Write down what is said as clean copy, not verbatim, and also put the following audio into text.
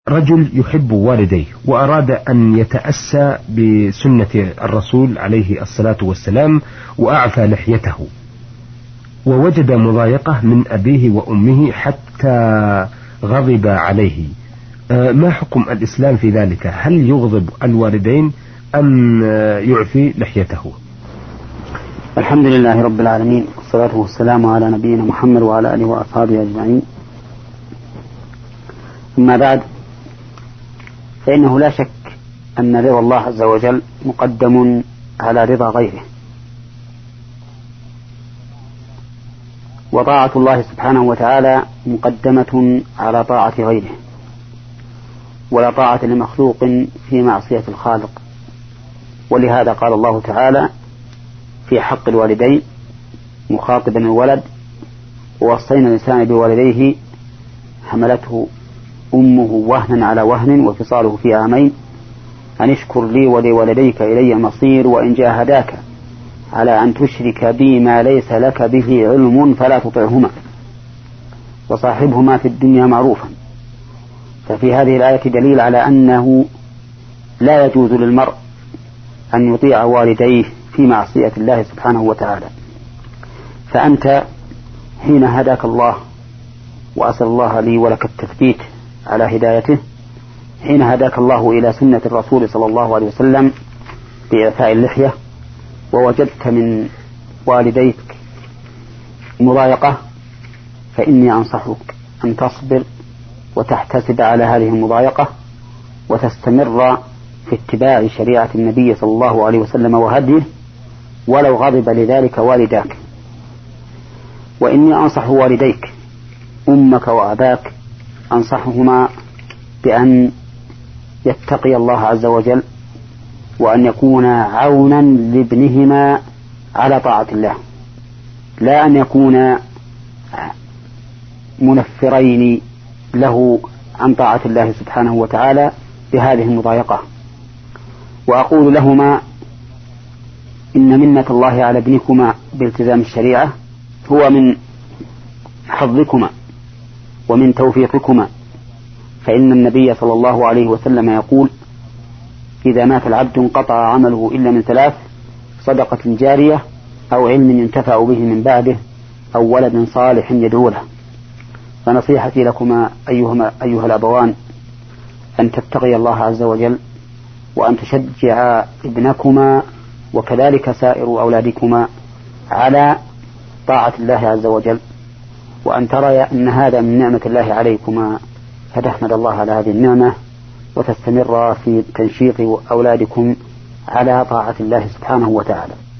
رجل يحب والديه وأراد أن يتأسى بسنة الرسول عليه الصلاة والسلام وأعفى لحيته، ووجد مضايقة من أبيه وأمه حتى غضب عليه. ما حكم الإسلام في ذلك؟ هل يغضب الوالدين أم يعفي لحيته؟ الحمد لله رب العالمين، والصلاة والسلام على نبينا محمد وعلى آله وأصحابه أجمعين. أما بعد، فإنه لا شك أن رضا الله عز وجل مقدم على رضا غيره، وطاعة الله سبحانه وتعالى مقدمة على طاعة غيره، ولا طاعة لمخلوق في معصية الخالق. ولهذا قال الله تعالى في حق الوالدين مخاطبا الولد: ووصينا الإنسان بوالديه حملته أمه وهنا على وهن وفصاله في عامين أن اشكر لي ولوالديك إلي المصير وإن جاهداك على أن تشرك بي ما ليس لك به علم فلا تطعهما وصاحبهما في الدنيا معروفا. ففي هذه الآية دليل على أنه لا يجوز للمرء أن يطيع والديه في معصية الله سبحانه وتعالى. فأنت حين هداك الله، وأسأل الله لي ولك التثبيت على هدايته، حين هداك الله إلى سنة الرسول صلى الله عليه وسلم بإعفاء اللحية، ووجدت من والديك مضايقة، فإني أنصحك أن تصبر وتحتسب على هذه المضايقة وتستمر في اتباع شريعة النبي صلى الله عليه وسلم وهديه، ولو غضب لذلك والداك. وإني أنصح والديك أمك وأباك، أنصحهما بأن يتقي الله عز وجل، وأن يكونا عونا لابنهما على طاعة الله، لا أن يكونا منفرين له عن طاعة الله سبحانه وتعالى بهذه المضايقة. وأقول لهما: إن منة الله على ابنكما بالتزام الشريعة هو من حظكما ومن توفيقكما، فإن النبي صلى الله عليه وسلم يقول: إذا مات العبد انقطع عمله إلا من ثلاث: صدقة جارية، أو علم ينتفع به من بعده، أو ولد صالح يدعو له. فنصيحتي لكما أيها الأبوان أن تتقي الله عز وجل، وأن تشجع ابنكما وكذلك سائر أولادكما على طاعة الله عز وجل، وأن ترى أن هذا من نعمة الله عليكما، فتحمد الله على هذه النعمة وتستمر في تنشيط أولادكم على طاعة الله سبحانه وتعالى.